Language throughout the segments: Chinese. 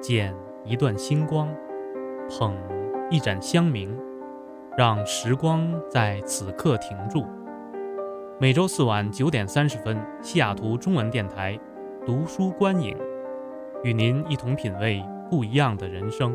捡一段星光，捧一盏香茗，让时光在此刻停住。每周四晚9:30，西雅图中文电台读书观影，与您一同品味不一样的人生。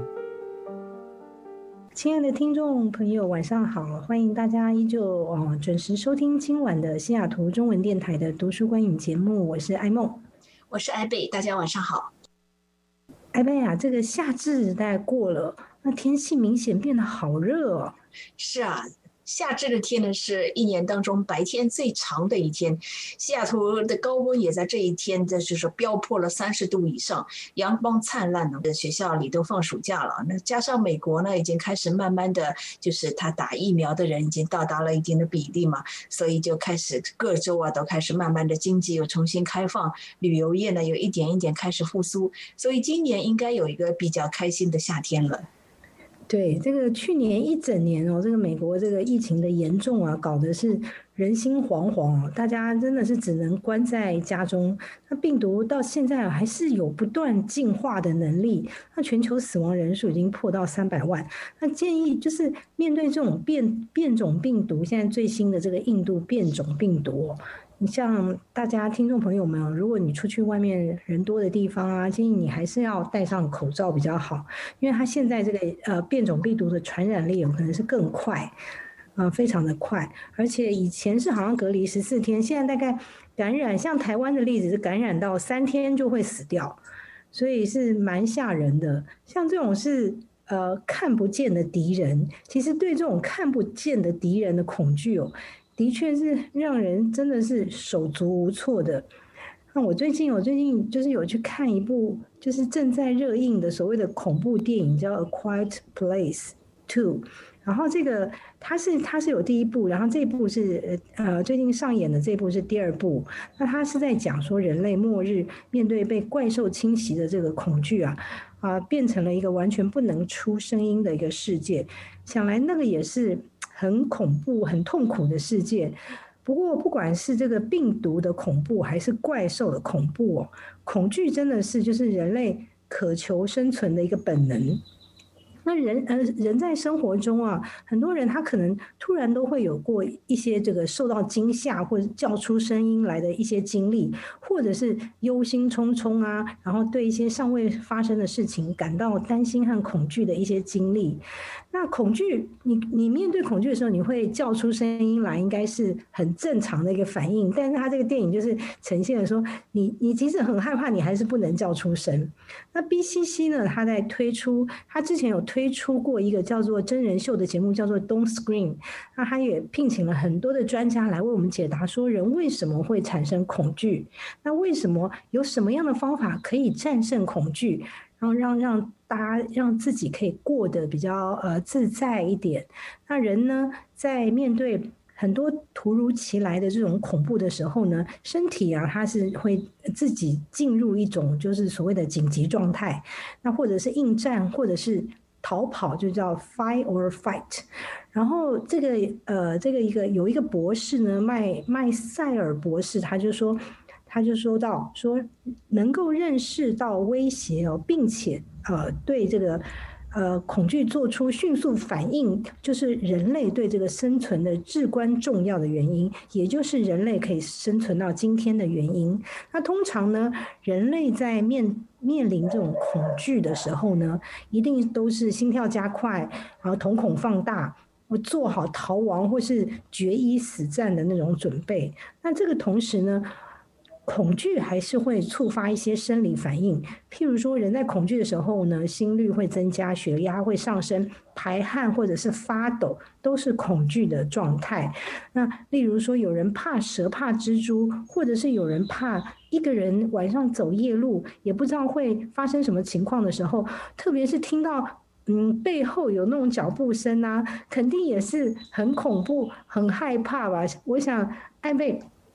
亲爱的听众朋友，晚上好！欢迎大家依旧准时收听今晚的西雅图中文电台的读书观影节目。我是艾梦， 我是艾贝，大家晚上好。 艾贝啊，这个夏至大概过了，那天气明显变得好热哦。 是啊，夏至的天呢，是一年当中白天最长的一天。西雅图的高温也在这一天，就是飙破了30度以上，阳光灿烂呢。学校里都放暑假了，那加上美国呢，已经开始慢慢的，就是他打疫苗的人已经到达了一定的比例嘛，所以就开始各州啊都开始慢慢的经济又重新开放，旅游业呢有一点一点开始复苏，所以今年应该有一个比较开心的夏天了。 对，这个去年一整年哦，这个美国这个疫情的严重啊，搞得是人心惶惶哦，大家真的是只能关在家中。那病毒到现在还是有不断进化的能力，那全球死亡人数已经破到300万。那建议就是面对这种变种病毒，现在最新的这个印度变种病毒哦，你像大家听众朋友们，如果你出去外面人多的地方啊，建议你还是要戴上口罩比较好，因为它现在这个变种病毒的传染力有可能是更快，非常的快，而且以前是好像隔离14天，现在大概感染，像台湾的例子是感染到3天就会死掉，所以是蛮吓人的。像这种是看不见的敌人，其实对这种看不见的敌人的恐惧哦，的确是让人真的是手足无措的。那我最近就是有去看一部就是正在热映的所谓的恐怖电影，叫《A Quiet Place 2》。然后这个它是有第一部，然后这一部是最近上演的这一部是第2部。那它是在讲说人类末日面对被怪兽侵袭的这个恐惧变成了一个完全不能出声音的一个世界。想来那个也是很恐怖、很痛苦的世界。不过，不管是这个病毒的恐怖，还是怪兽的恐怖哦，恐惧真的是就是人类渴求生存的一个本能。那人在生活中啊，很多人他可能突然都会有过一些这个受到惊吓或者叫出声音来的一些经历，或者是忧心忡忡啊，然后对一些尚未发生的事情感到担心和恐惧的一些经历。那恐惧，你面对恐惧的时候，你会叫出声音来，应该是很正常的一个反应。但是他这个电影就是呈现了说，你即使很害怕，你还是不能叫出声。那 BCC 呢，他之前有推出过一个叫做真人秀的节目，叫做 Don't Scream。那他也聘请了很多的专家来为我们解答，说人为什么会产生恐惧？那为什么有什么样的方法可以战胜恐惧？然后让大家让自己可以过得比较自在一点。那人呢，在面对很多突如其来的这种恐怖的时候呢，身体它是会自己进入一种就是所谓的紧急状态，那或者是应战，或者是逃跑，就叫 fight or fight。然后这个有一个博士呢，麦塞尔博士，他就说到说，能够认识到威胁哦，并且对这个恐惧做出迅速反应，就是人类对这个生存的至关重要的原因，也就是人类可以生存到今天的原因。那通常呢，人类在面临这种恐惧的时候呢，一定都是心跳加快，然后瞳孔放大，我做好逃亡或是决一死战的那种准备。那这个同时呢，恐惧还是会触发一些生理反应，譬如说人在恐惧的时候呢，心率会增加，血压会上升，排汗或者是发抖，都是恐惧的状态。那例如说有人怕蛇、怕蜘蛛，或者是有人怕一个人晚上走夜路，也不知道会发生什么情况的时候，特别是听到背后有那种脚步声啊，肯定也是很恐怖、很害怕吧。我想艾贝，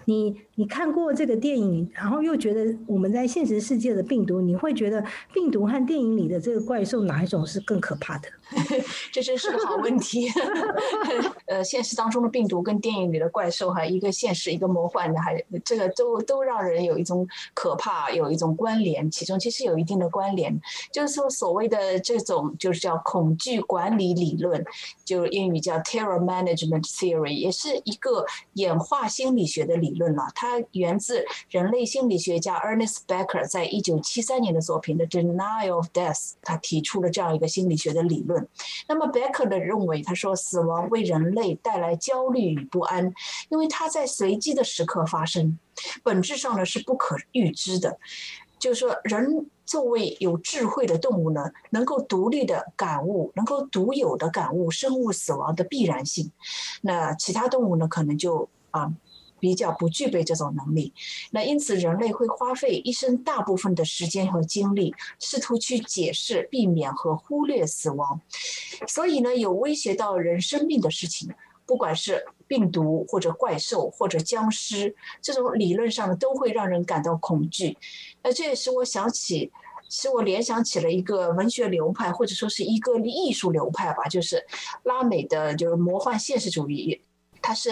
你看过这个电影，然后又觉得我们在现实世界的病毒，你会觉得病毒和电影里的这个怪兽哪一种是更可怕的？ 这真是个好问题。现实当中的病毒跟电影里的怪兽哈，一个现实一个魔幻的，还这个都让人有一种可怕，有一种关联，其中其实有一定的关联。就是说所谓的这种就是叫恐惧管理理论，就英语叫 Terror Management Theory， 也是一个演化心理学的理论了。它源自人类心理学家 Ernest Becker 在1973年的作品的 Denial of Death， 他提出了这样一个心理学的理论。那么 Becker 的认为，他说死亡为人类带来焦虑与不安，因为它在随机的时刻发生，本质上呢是不可预知的。就是说人作为有智慧的动物呢，能够独立的感悟，能够独有的感悟生物死亡的必然性。那其他动物呢，可能就比较不具备这种能力。那因此人类会花费一生大部分的时间和精力，试图去解释、避免和忽略死亡。所以呢，有威胁到人生命的事情，不管是病毒或者怪兽或者僵尸，这种理论上都会让人感到恐惧。这也使我联想起了一个文学流派，或者说是一个艺术流派吧，就是拉美的就是魔幻现实主义。它是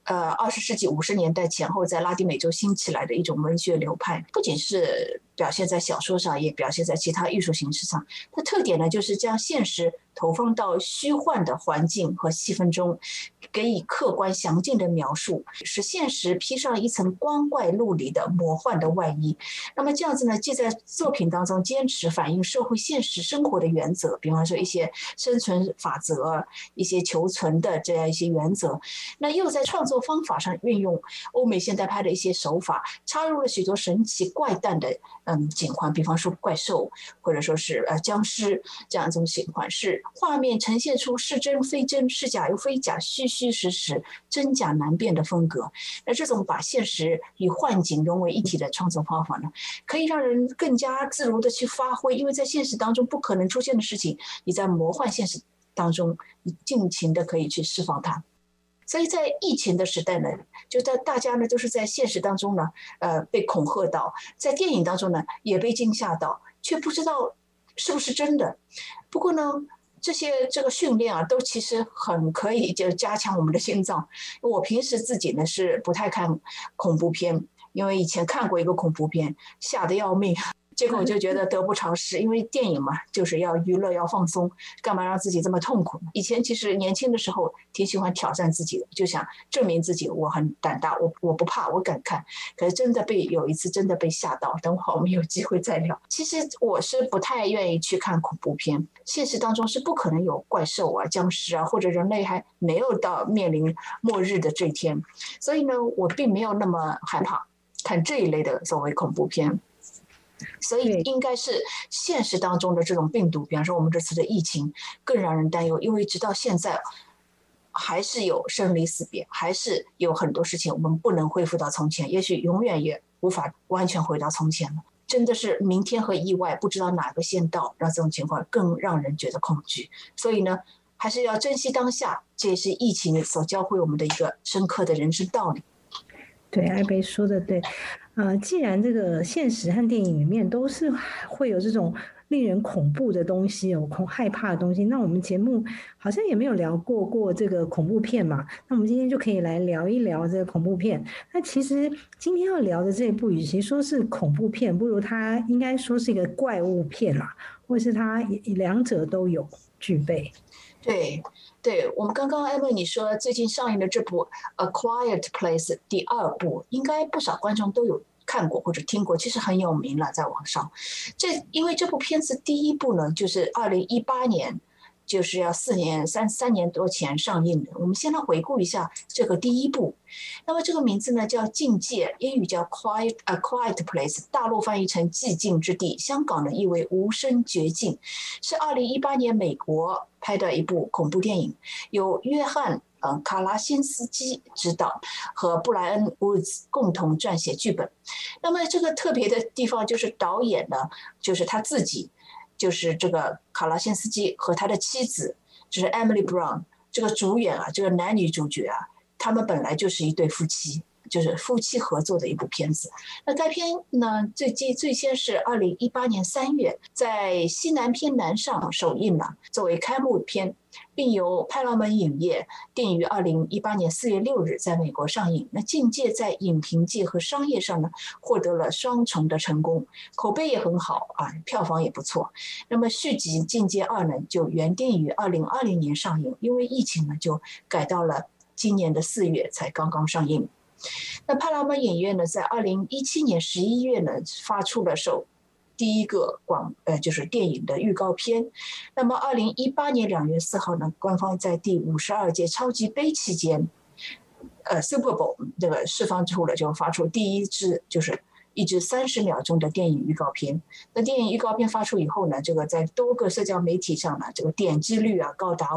20世纪50年代前后在拉丁美洲兴起来的一种文学流派，不仅是表现在小说上，也表现在其他艺术形式上。它特点呢，就是将现实投放到虚幻的环境和气氛中，给予客观详尽的描述，使现实披上一层光怪陆离的魔幻的外衣。那么这样子呢，既在作品当中坚持反映社会现实生活的原则，比方说一些生存法则、一些求存的这样一些原则，那又在创作方法上运用欧美现代派的一些手法，插入了许多神奇怪诞的景观，比方说怪兽，或者说是僵尸这样一种景观，是画面呈现出是真非真，是假又非假，虚虚实实，真假难辨的风格。那这种把现实与幻景融为一体的创作方法呢，可以让人更加自如的去发挥，因为在现实当中不可能出现的事情，你在魔幻现实当中，你尽情的可以去释放它。所以在疫情的时代呢，就在大家呢都是在现实当中呢，被恐吓到，在电影当中呢也被惊吓到，却不知道是不是真的。不过呢，这个训练啊，都其实很可以就加强我们的心脏。我平时自己呢是不太看恐怖片，因为以前看过一个恐怖片，吓得要命。结果我就觉得得不偿失，因为电影嘛，就是要娱乐要放松，干嘛让自己这么痛苦呢？以前其实年轻的时候挺喜欢挑战自己的，就想证明自己我很胆大，我不怕，我敢看。可是有一次真的被吓到，等会我们有机会再聊。其实我是不太愿意去看恐怖片，现实当中是不可能有怪兽啊、僵尸啊，或者人类还没有到面临末日的这一天，所以呢，我并没有那么害怕看这一类的所谓恐怖片。所以应该是现实当中的这种病毒，比方说我们这次的疫情更让人担忧，因为直到现在还是有生离死别，还是有很多事情我们不能恢复到从前，也许永远也无法完全回到从前了。真的是明天和意外不知道哪个先到，让这种情况更让人觉得恐惧。所以呢，还是要珍惜当下，这也是疫情所教会我们的一个深刻的人生道理。 对，艾贝说的对。既然这个现实和电影里面都是会有这种令人恐怖的东西，有害怕的东西，那我们节目好像也没有聊过这个恐怖片嘛，那我们今天就可以来聊一聊这个恐怖片。那其实今天要聊的这一部，与其说是恐怖片，不如它应该说是一个怪物片啦，或是它两者都有具备。 对，我们刚刚艾薇你说最近上映的这部《A Quiet Place》第2部，应该不少观众都有看过或者听过，其实很有名了，在网上。因为这部片子第1部呢，就是2018年，就是要3年多前上映的。我们先来回顾一下这个第1部。那么这个名字呢叫《境界》，英语叫 A Quiet Place， 大陆翻译成寂静之地，香港呢译为无声绝境，是2018年美国拍的一部恐怖电影，由约翰卡拉辛斯基执导，和布莱恩·伍兹共同撰写剧本。那么这个特别的地方就是导演呢，就是他自己，就是这个卡拉辛斯基和他的妻子，就是 Emily Brown， 这个主演啊，这个男女主角啊，他们本来就是一对夫妻。 就是夫妻合作的一部片子。那该片呢，最先是2018年3月在西南偏南上首映了，作为开幕片，并由派拉蒙影业定于2018年4月6日在美国上映。那《境界》在影评界和商业上呢，获得了双重的成功，口碑也很好啊，票房也不错。那么续集《境界2》呢，就原定于2020年上映，因为疫情呢，就改到了今年的4月才刚刚上映。那派拉蒙影院呢，在2017年11月呢，发出了第一个就是电影的预告片。那么2018年2月4号呢，官方在第52届超级杯期间，Super Bowl 这个释放出了，就发出第一支就是一支30秒钟的电影预告片。那电影预告片发出以后呢，这个在多个社交媒体上呢，这个点击率高达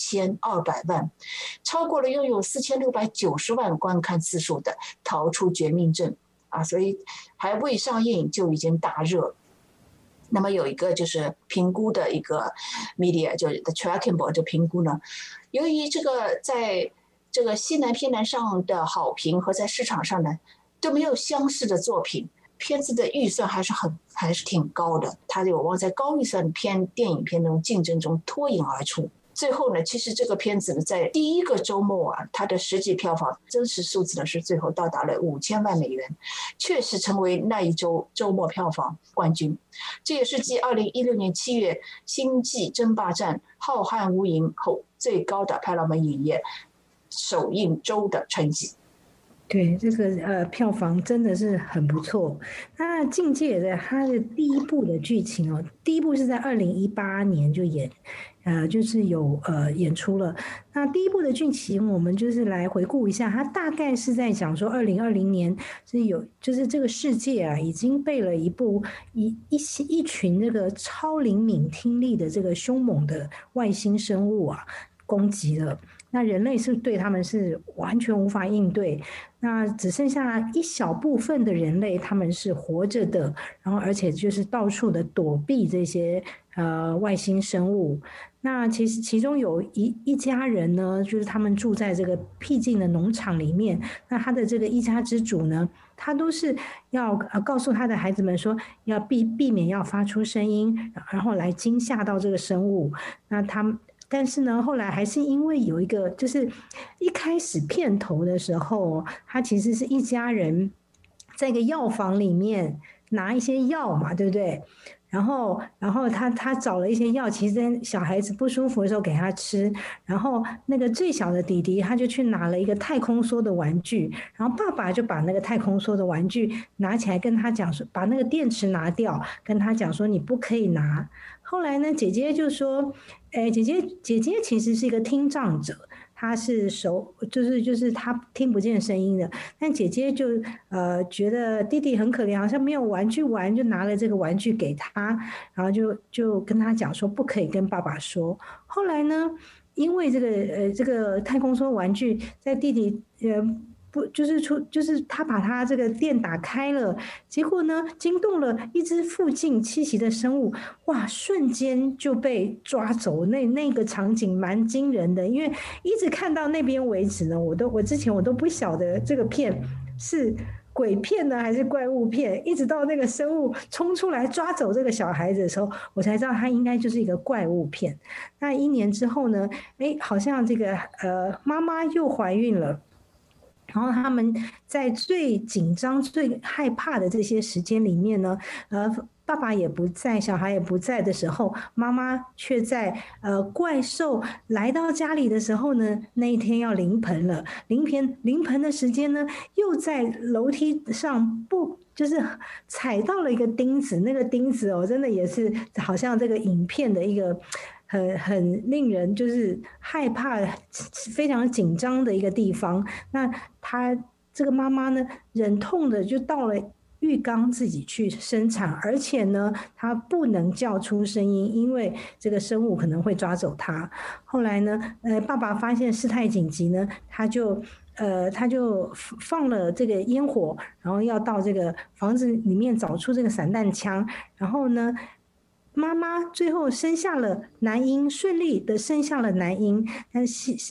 5200万，超过了拥有4690万观看次数的《逃出绝命镇》啊，所以还未上映就已经大热。那么有一个就是评估的一个 media 就是 The Tracking Board 就评估呢，由于这个在这个西南偏南上的好评和在市场上呢都没有相似的作品，片子的预算还是挺高的，它有望在高预算电影片中竞争中脱颖而出。最后呢，其实这个片子呢，在第一个周末它的实际票房真实数字呢是最后到达了5000万美元，确实成为那一周末票房冠军。这也是继2016年7月《星际争霸战：浩瀚无垠》后最高的派拉蒙影业首映周的成绩。 对，这个票房真的是很不错。那《境界》的它的第一部的剧情第一部是在2018年就就是有演出了。那第一部的剧情我们就是来回顾一下，它大概是在讲说2020年就是这个世界已经被了一群这个超灵敏听力的这个凶猛的外星生物攻击了。那人类是对他们是完全无法应对，那只剩下一小部分的人类他们是活着的，然后而且就是到处的躲避这些外星生物。那其中有一家人呢，就是他们住在这个僻静的农场里面，那他的这个一家之主呢，他都是要告诉他的孩子们说要避免要发出声音，然后来惊吓到这个生物。那但是呢，后来还是因为有一个，就是一开始片头的时候，他其实是一家人在一个药房里面拿一些药嘛，对不对？然后他找了一些药，其实小孩子不舒服的时候给他吃。然后那个最小的弟弟他就去拿了一个太空梭的玩具，然后爸爸就把那个太空梭的玩具拿起来跟他讲说，把那个电池拿掉，跟他讲说你不可以拿。后来呢，姐姐就说，姐姐其实是一个听障者，她是就是她听不见声音的，但姐姐就觉得弟弟很可怜，好像没有玩具玩，就拿了这个玩具给他，然后就跟他讲说不可以跟爸爸说。后来呢，因为这个太空梭玩具在弟弟不就是他把他这个电打开了，结果呢惊动了一只附近栖息的生物，哇，瞬间就被抓走。那个场景蛮惊人的，因为一直看到那边为止呢，我之前都不晓得这个片是鬼片呢还是怪物片，一直到那个生物冲出来抓走这个小孩子的时候，我才知道它应该就是一个怪物片。那1年之后呢，好像这个妈妈又怀孕了。然后他们在最紧张、最害怕的这些时间里面呢，爸爸也不在，小孩也不在的时候，妈妈却在怪兽来到家里的时候呢，那一天要临盆了。临盆的时间呢，又在楼梯上就是踩到了一个钉子，那个钉子真的也是好像这个影片的一个很令人就是害怕、非常紧张的一个地方。那她这个妈妈呢，忍痛的就到了浴缸自己去生产，而且呢，她不能叫出声音，因为这个生物可能会抓走她。后来呢，爸爸发现事态紧急呢，他就放了这个烟火，然后要到这个房子里面找出这个散弹枪，然后呢，妈妈最后生下了男婴，顺利的生下了男婴，但是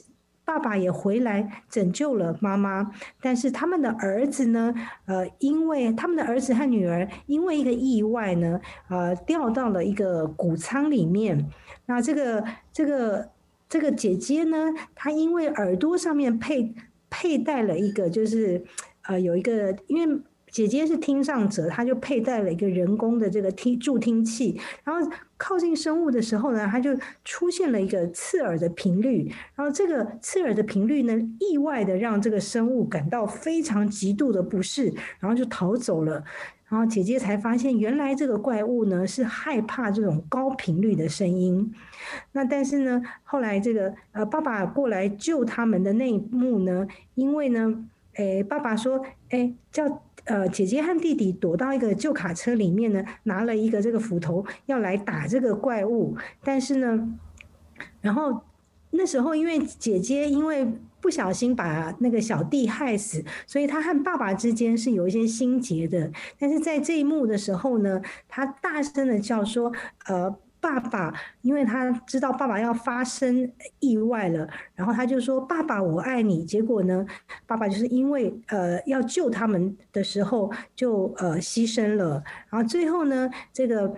爸爸也回来拯救了妈妈，但是他们的儿子呢，因为他们的儿子和女儿因为一个意外呢，掉到了一个谷仓里面。那这个姐姐呢，她因为耳朵上面佩戴了一个，就是有一个，因为姐姐是听障者，她就佩戴了一个人工的这个助听器，然后靠近生物的时候呢，它就出现了一个刺耳的频率，然后这个刺耳的频率呢，意外的让这个生物感到非常极度的不适，然后就逃走了。然后姐姐才发现，原来这个怪物呢是害怕这种高频率的声音。那但是呢，后来这个爸爸过来救他们的那一幕呢，因为呢，爸爸说，叫姐姐和弟弟躲到一个旧卡车里面呢，拿了一个这个斧头要来打这个怪物，但是呢，然后那时候因为姐姐因为不小心把那个小弟害死，所以他和爸爸之间是有一些心结的。但是在这一幕的时候呢，他大声的叫说，爸爸，因为他知道爸爸要发生意外了，然后他就说爸爸我爱你。结果呢，爸爸就是因为要救他们的时候就牺牲了。然后最后呢，这个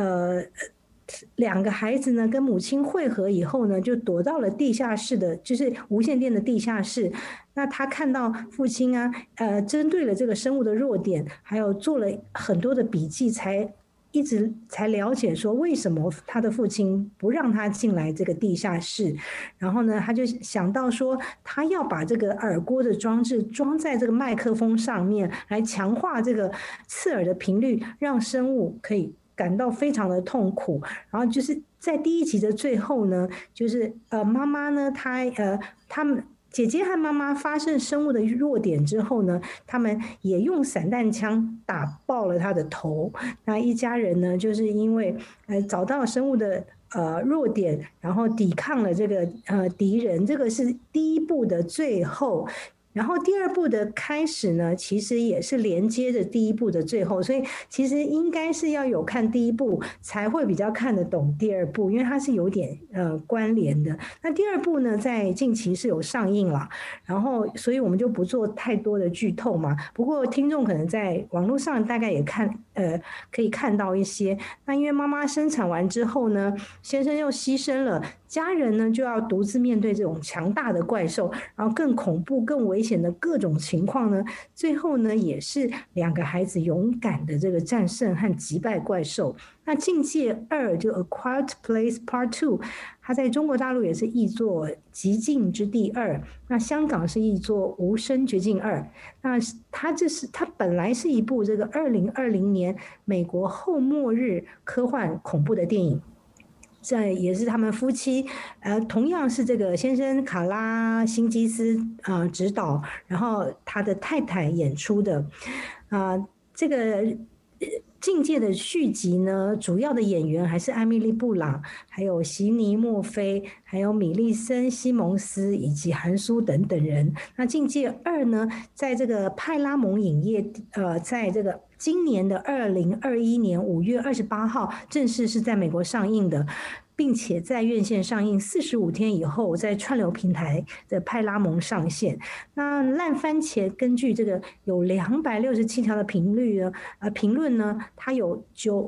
两个孩子呢跟母亲会合以后呢，就躲到了地下室的，就是无线电的地下室。那他看到父亲啊，针对了这个生物的弱点，还有做了很多的笔记，一直才了解说为什么他的父亲不让他进来这个地下室。然后呢，他就想到说，他要把这个耳郭的装置装在这个麦克风上面，来强化这个刺耳的频率，让生物可以感到非常的痛苦。然后就是在第一集的最后呢，就是妈妈呢，他们姐姐和妈妈发现生物的弱点之后呢，他们也用散弹枪打爆了他的头。那一家人呢，就是因为找到生物的弱点，然后抵抗了这个敌人。这个是第一部的最后。然后第二部的开始呢，其实也是连接着第一部的最后，所以其实应该是要有看第一部才会比较看得懂第二部，因为它是有点关联的。那第二部呢，在近期是有上映了，然后所以我们就不做太多的剧透嘛。不过听众可能在网络上大概也可以看到一些。那因为妈妈生产完之后呢，先生又牺牲了，家人呢就要独自面对这种强大的怪兽，然后更恐怖、更危险的各种情况呢。最后呢，也是两个孩子勇敢的这个战胜和击败怪兽。那《境界2》就《A Quiet Place Part 2》，它在中国大陆也是译作《极境之地2》，那香港是译作《无声绝境2》。那它本来是一部这个2020年美国后末日科幻恐怖的电影。这也是他们夫妻，同样是这个先生卡拉辛基斯指导，然后他的太太演出的，这个境界的续集呢，主要的演员还是艾米丽布朗，还有席尼墨菲，还有米利森西蒙斯以及韩苏等等人。那境界2呢，在这个派拉蒙影业，在这个今年的2021年5月28号正式是在美国上映的，并且在院线上映45天以后，在串流平台的派拉蒙上线。那烂番茄根据这个有267条的评论呢，它有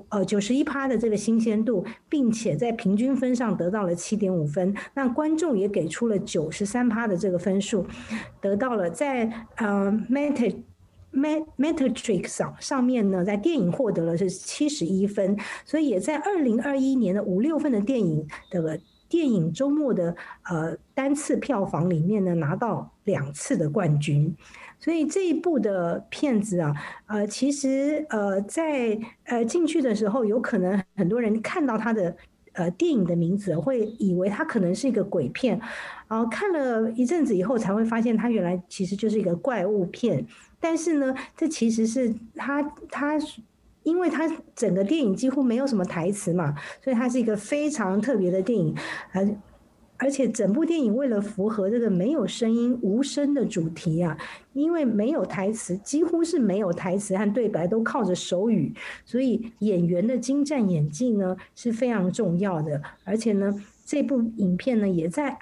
91%的这个新鲜度，并且在平均分上得到了7.5分。那观众也给出了93%的这个分数，得到了在Metacritic 上面呢，在电影获得了是71分，所以也在2021年的5、6份的电影周末的单次票房里面呢，拿到2次的冠军。所以这一部的片子啊，其实在进去的时候，有可能很多人看到它的电影的名字，会以为它可能是一个鬼片，看了一阵子以后才会发现它原来其实就是一个怪物片。但是呢，这其实是因为它整个电影几乎没有什么台词嘛，所以它是一个非常特别的电影，而且整部电影为了符合这个没有声音、无声的主题啊，因为没有台词，几乎是没有台词和对白，都靠着手语，所以演员的精湛演技呢是非常重要的。而且呢， 这部影片呢也在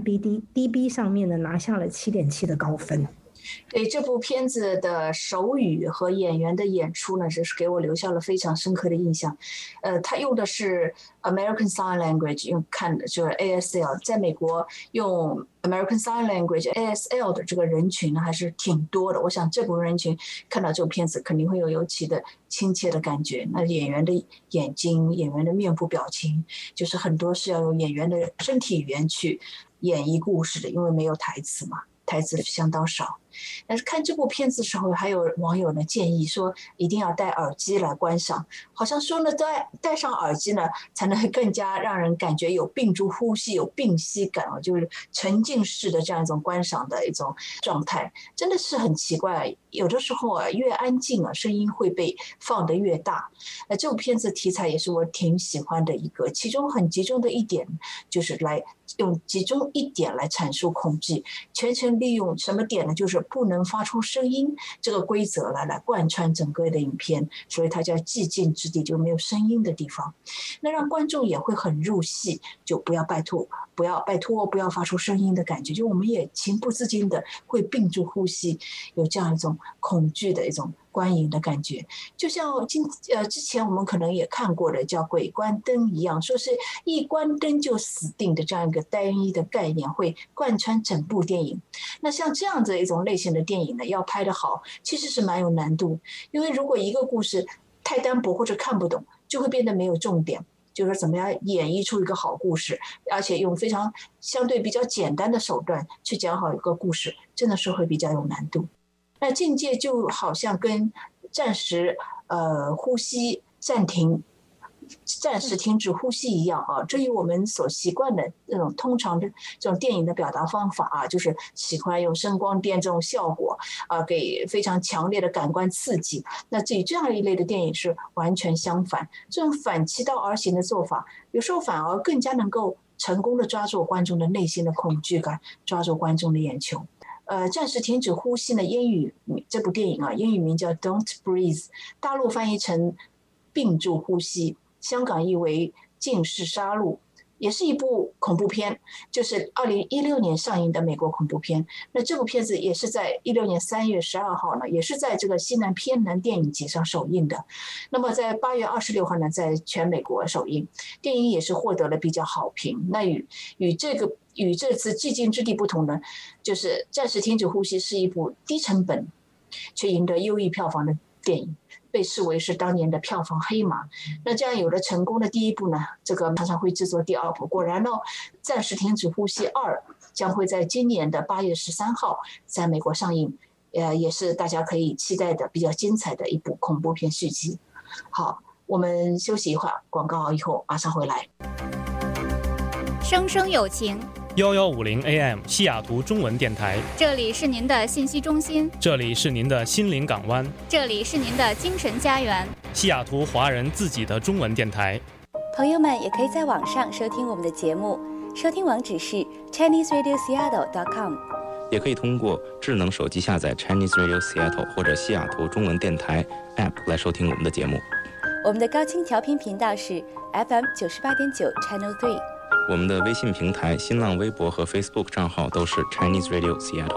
IMDB 上面呢拿下了7.7的高分。 对，这部片子的手语和演员的演出呢，就是给我留下了非常深刻的印象。他用的是 American Sign Language， 用看的就是 ASL， 在美国用 American Sign Language ASL 的这个人群呢还是挺多的。我想这部分人群看到这部片子肯定会有尤其的亲切的感觉。那演员的眼睛、演员的面部表情，就是很多是要用演员的身体语言去演绎故事的，因为没有台词嘛。台词相当少，但是看这部片子的时候，还有网友呢建议说一定要戴耳机来观赏，好像说呢戴上耳机呢才能更加让人感觉有屏住呼吸、有屏息感啊，就是沉浸式的这样一种观赏的一种状态，真的是很奇怪。有的时候啊，越安静啊，声音会被放得越大。这部片子题材也是我挺喜欢的一个，其中很集中的一点就是来用集中一点来阐述恐惧，全程利用什么点呢？就是不能发出声音这个规则来贯穿整个的影片，所以它叫寂静之地，就没有声音的地方。那让观众也会很入戏，就不要不要发出声音的感觉，就我们也情不自禁的会屏住呼吸，有这样一种恐惧的一种观影的感觉。就像之前我们可能也看过的叫鬼关灯一样，说是一关灯就死定的这样一个单一的概念会贯穿整部电影。那像这样的一种类型的电影呢，要拍得好其实是蛮有难度，因为如果一个故事太单薄或者看不懂，就会变得没有重点，就是怎么样演绎出一个好故事，而且用非常相对比较简单的手段去讲好一个故事，真的是会比较有难度。那境界就好像跟暂时呼吸暂时停止呼吸一样啊，这与我们所习惯的那种通常的这种电影的表达方法啊，就是喜欢用声光电这种效果啊，给非常强烈的感官刺激。那至于这样一类的电影是完全相反，这种反其道而行的做法，有时候反而更加能够成功的抓住观众的内心的恐惧感，抓住观众的眼球。暂时停止呼吸呢，英语这部电影啊，英语名叫 Don't Breathe， 大陆翻译成屏住呼吸，香港译为静式杀戮，也是一部恐怖片，就是2016年上映的美国恐怖片。那这部片子也是在16年3月12号呢，也是在这个西南偏南电影节上首映的。那么在8月26号呢，在全美国首映，电影也是获得了比较好评。那与这次寂静之地不同呢，就是暂时停止呼吸是一部低成本却赢得优异票房的电影，被视为是当年的票房黑马。那这样有了成功的第一部呢，这个常常会制作第二部。果然呢，暂时停止呼吸2将会在今年的8月13号在美国上映，也是大家可以期待的比较精彩的一部恐怖片续集。好，我们休息一会儿，广告以后马上回来。 生生有情 1150 AM 西雅图中文电台， 这里是您的信息中心， 这里是您的心灵港湾， 这里是您的精神家园， 西雅图华人自己的中文电台。 朋友们也可以在网上收听我们的节目，收听网址是 ChineseRadioSeattle.com， 也可以通过智能手机下载 Chinese Radio Seattle 或者西雅图中文电台 App 来收听我们的节目。 我们的高清调频频道是 FM 98.9 Channel 3。 我们的微信平台、新浪微博和 Facebook 账号都是 Chinese Radio Seattle。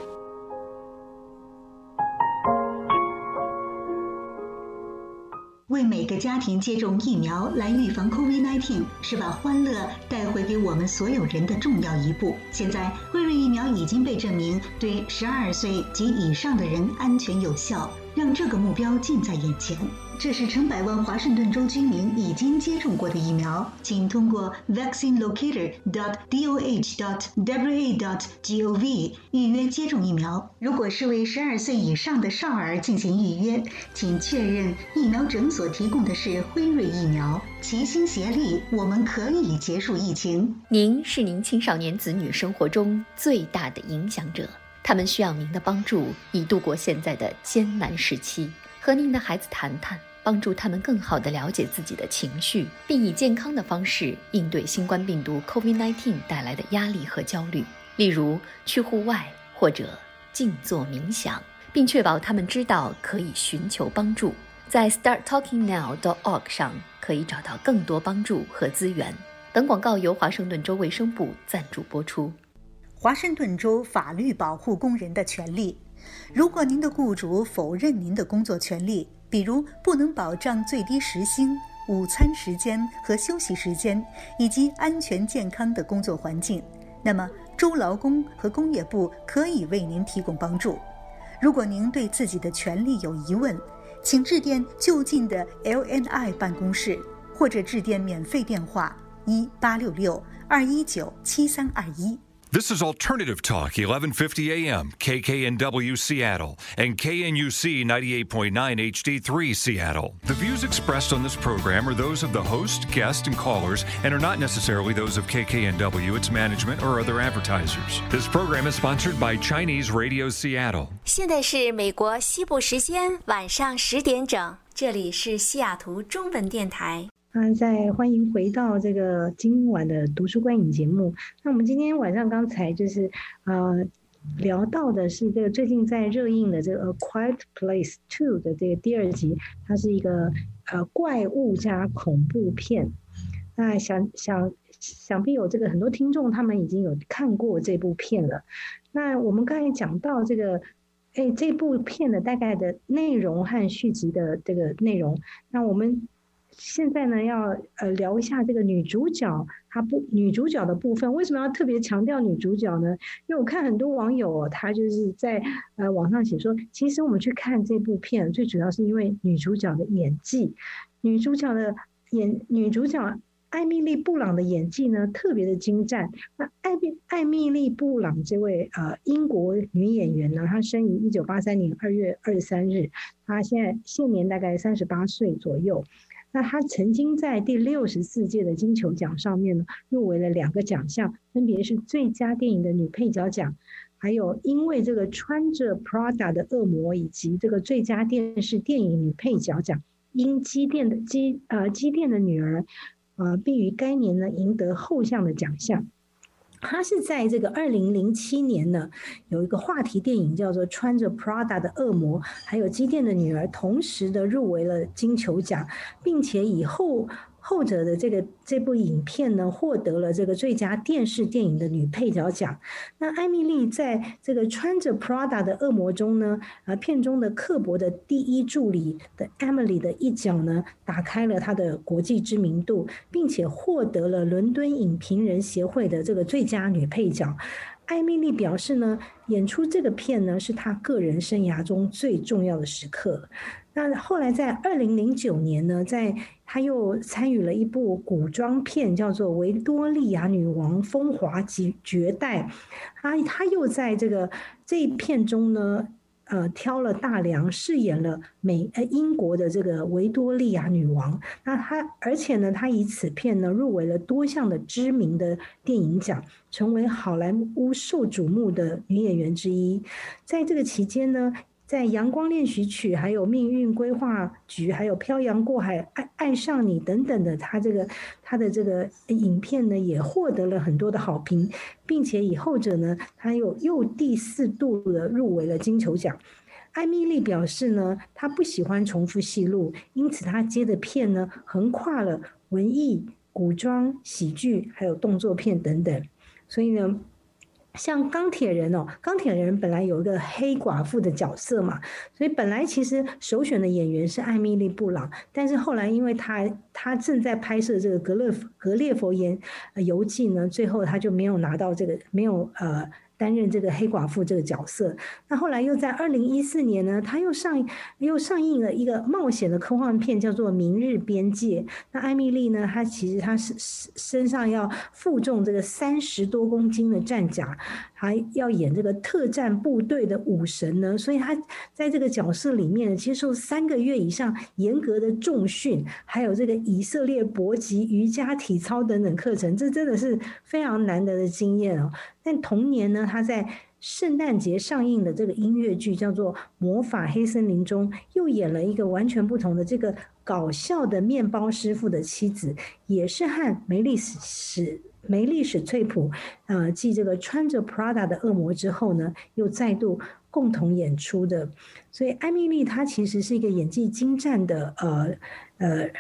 为每个家庭接种疫苗来预防 COVID-19， 是把欢乐带回给我们所有人的重要一步。现在，辉瑞疫苗已经被证明对12岁及以上的人安全有效，让这个目标近在眼前。这是成百万华盛顿州居民已经接种过的疫苗，请通过 vaccinelocator.doh.wa.gov 预约接种疫苗。如果是为12岁以上的少儿进行预约，请确认疫苗诊所提供的是辉瑞疫苗。齐心协力，我们可以结束疫情。 您是您青少年子女生活中最大的影响者，他们需要您的帮助，以度过现在的艰难时期。和您的孩子谈谈，帮助他们更好地了解自己的情绪，并以健康的方式应对新冠病毒 COVID-19 带来的压力和焦虑，例如去户外或者静坐冥想，并确保他们知道可以寻求帮助。在 starttalkingnow.org 上可以找到更多帮助和资源。 本广告由华盛顿州卫生部赞助播出。 华盛顿州法律保护工人的权利。如果您的雇主否认您的工作权利，比如不能保障最低时薪、午餐时间和休息时间，以及安全健康的工作环境，那么州劳工和工业部可以为您提供帮助。如果您对自己的权利有疑问，请致电就近的 LNI 办公室，或者致电免费电话1866-219-7321。 This is Alternative Talk, 1150 AM, KKNW Seattle, and KNUC 98.9 HD3 Seattle. The views expressed on this program are those of the host, guests, and callers, and are not necessarily those of KKNW, its management, or other advertisers. This program is sponsored by Chinese Radio Seattle. 现在是美国西部时间晚上10点整，这里是西雅图中文电台。 再欢迎回到这个今晚的读书观影节目。那我们今天晚上刚才就是聊到的是这个最近在热映的这个《A Quiet Place 2》的这个第2集，它是一个怪物加恐怖片。那想必有这个很多听众他们已经有看过这部片了。那我们刚才讲到这个这部片的大概的内容和续集的这个内容，那我们现在呢要聊一下这个女主角女主角的部分。为什么要特别强调女主角呢？因为我看很多网友他就是在网上写说，其实我们去看这部片最主要是因为女主角的演技。女主角艾蜜莉·布朗的演技呢特别的精湛。那艾蜜莉·布朗这位英国女演员呢，她生于1983年2月23日，她现年大概38岁左右。那她曾经在第64届的金球奖上面呢入围了2个奖项，分别是最佳电影的女配角奖，还有因为这个穿着 Prada 的恶魔，以及这个最佳电视电影女配角奖。因机电的女儿并于该年呢赢得后项的奖项。他是在这个2007年呢有一个话题电影叫做《穿着 Prada 的恶魔》还有《机电的女儿》同时的入围了金球奖，并且以后者的这部影片呢获得了这个最佳电视电影的女配角奖。那艾蜜莉在这个穿着 Prada 的恶魔中呢片中的刻薄的第一助理的 Emily 的一角呢打开了她的国际知名度，并且获得了伦敦影评人协会的这个最佳女配角。艾蜜莉表示呢，演出这个片呢是她个人生涯中最重要的时刻。那后来在2009年呢，她又参与了一部古装片，叫做《维多利亚女王风华绝代》。她又在这一片中呢，挑了大梁，饰演了英国的这个维多利亚女王。那而且呢，她以此片呢入围了多项的知名的电影奖，成为好莱坞受瞩目的女演员之一。在这个期间呢，在《阳光练习曲》还有《命运规划局》还有《漂洋过海爱上你》等等的他的这个影片呢也获得了很多的好评，并且以后者呢他又第4度的入围了金球奖。艾蜜莉表示呢，她不喜欢重复戏路，因此她接的片呢横跨了文艺、古装、喜剧还有动作片等等。所以呢，像钢铁人本来有一个黑寡妇的角色嘛，所以本来其实首选的演员是艾蜜莉·布朗，但是后来因为他正在拍摄这个格列佛游记呢，最后他就没有拿到担任这个黑寡妇这个角色。那后来又在2014年呢，他又上映了一个冒险的科幻片，叫做《明日边界》。那艾蜜莉呢，她身上要负重这个30多公斤的战甲，还要演这个特战部队的武神呢，所以她在这个角色里面接受3个月以上严格的重训，还有这个以色列搏击、瑜伽、体操等等课程，这真的是非常难得的经验哦。但同年呢，他在圣诞节上映的这个音乐剧叫做《魔法黑森林》中，又演了一个完全不同的这个搞笑的面包师傅的妻子，也是和梅丽史翠普继这个穿着 Prada 的恶魔之后呢，又再度共同演出的。所以艾蜜莉她其实是一个演技精湛的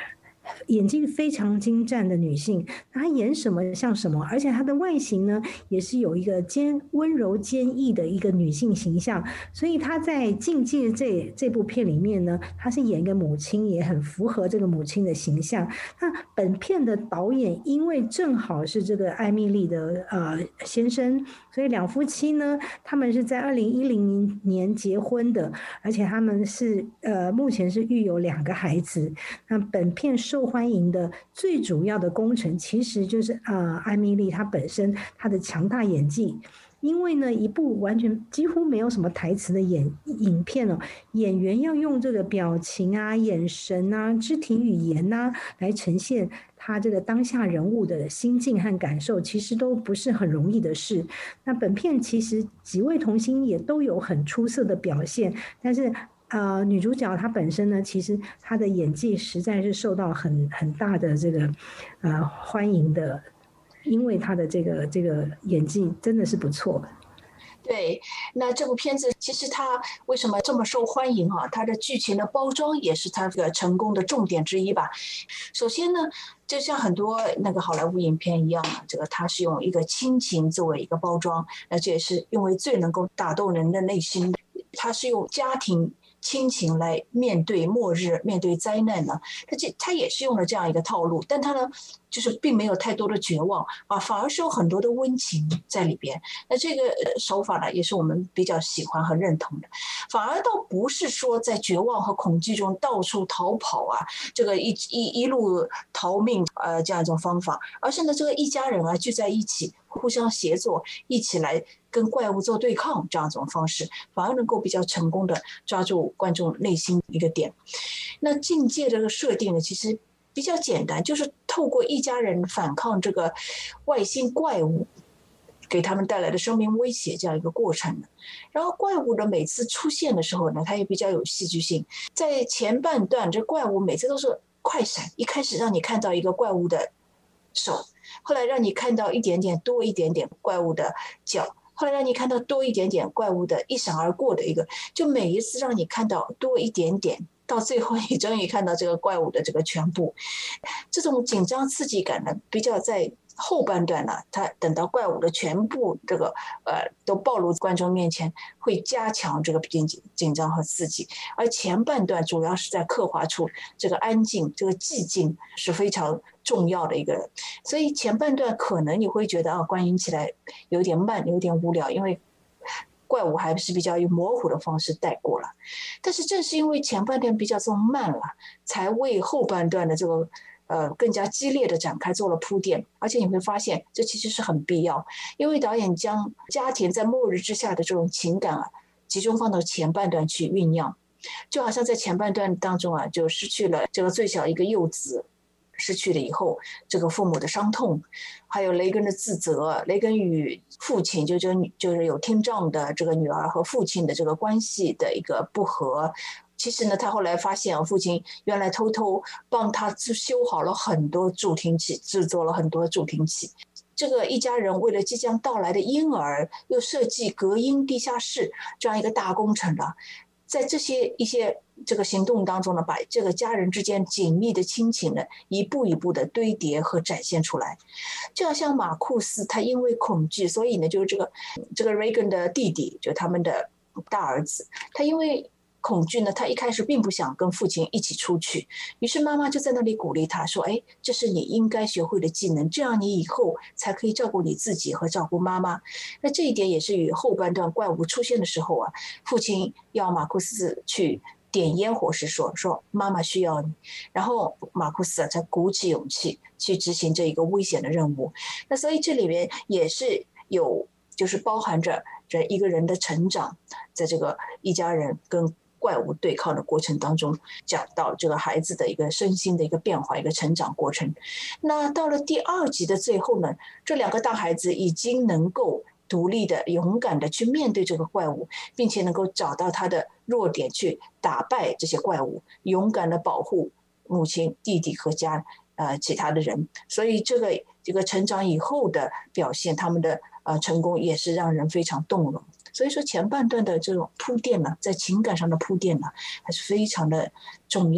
演技非常精湛的女性，她演什么像什么，而且她的外形呢也是有一个温柔坚毅的一个女性形象，所以她在《境界》这部片里面呢，她是演一个母亲，也很符合这个母亲的形象。那本片的导演因为正好是这个艾蜜莉的先生，所以两夫妻呢，他们是在2010年结婚的，而且他们是目前是育有2个孩子。那本片受欢迎的最主要的功臣，其实就是艾蜜莉她本身她的强大演技。因为呢，一部完全几乎没有什么台词的影片哦，演员要用这个表情啊、眼神啊、肢体语言啊来呈现他这个当下人物的心境和感受，其实都不是很容易的事。那本片其实几位童星也都有很出色的表现，但是女主角她本身呢，其实她的演技实在是受到很大的这个欢迎的。因为他的这个演技真的是不错。 对，那这部片子其实它为什么这么受欢迎啊？它的剧情的包装也是它的成功的重点之一吧。首先呢，就像很多那个好莱坞影片一样啊，这个它是用一个亲情作为一个包装，那这也是因为最能够打动人的内心。它是用家庭亲情来面对末日、面对灾难呢，它也是用了这样一个套路，但它呢，就是并没有太多的绝望啊，反而是有很多的温情在里边。那这个手法呢，也是我们比较喜欢和认同的。反而倒不是说在绝望和恐惧中到处逃跑啊，这个一路逃命这样一种方法，而是呢，这个一家人啊聚在一起，互相协作，一起来跟怪物做对抗这样一种方式，反而能够比较成功的抓住观众内心一个点。那境界这个设定呢，其实比较简单，就是透过一家人反抗这个外星怪物给他们带来的生命威胁这样一个过程。然后怪物的每次出现的时候呢，它也比较有戏剧性。在前半段，这怪物每次都是快闪，一开始让你看到一个怪物的手，后来让你看到多一点点怪物的脚，后来让你看到多一点点怪物的一闪而过的一个，就每一次让你看到多一点点，到最后你终于看到这个怪物的这个全部。这种紧张刺激感呢，比较在后半段呢，它等到怪物的全部这个都暴露观众面前，会加强这个紧张和刺激。而前半段主要是在刻画出这个安静、这个寂静是非常重要的一个人。所以前半段可能你会觉得观影起来有点慢，有点无聊，因为怪物还是比较以模糊的方式带过了。但是正是因为前半段比较这么慢了，才为后半段的这个更加激烈的展开做了铺垫。而且你会发现这其实是很必要，因为导演将家庭在末日之下的这种情感集中放到前半段去酝酿。就好像在前半段当中就失去了这个最小一个幼子，失去了以后这个父母的伤痛，还有雷根的自责，雷根与父亲就是有听障的这个女儿和父亲的这个关系的一个不和。其实呢，他后来发现父亲原来偷偷帮他修好了很多助听器，制作了很多助听器。这个一家人为了即将到来的婴儿，又设计隔音地下室这样一个大工程了。在这些这个行动当中呢，把这个家人之间紧密的亲情呢，一步一步的堆叠和展现出来。就好像马库斯，他因为恐惧，所以呢，就是这个 Reagan 的弟弟，就他们的大儿子，他因为恐惧呢，他一开始并不想跟父亲一起出去，于是妈妈就在那里鼓励他说：“哎，这是你应该学会的技能，这样你以后才可以照顾你自己和照顾妈妈。”那这一点也是与后半段怪物出现的时候父亲要马库斯去点烟火时说妈妈需要你，然后马库斯才鼓起勇气去执行这一个危险的任务。那所以这里面也是就是包含着这一个人的成长，在这个一家人跟怪物对抗的过程当中，讲到这个孩子的一个身心的一个变化，一个成长过程。那到了第2集的最后呢，这2个大孩子已经能够独立的、勇敢的去面对这个怪物，并且能够找到他的弱点去打败这些怪物，勇敢的保护母亲、弟弟和其他的人。所以这个成长以后的表现，他们的成功也是让人非常动容。所以说前半段的这种铺垫呢，在情感上的铺垫呢，还是非常的重要。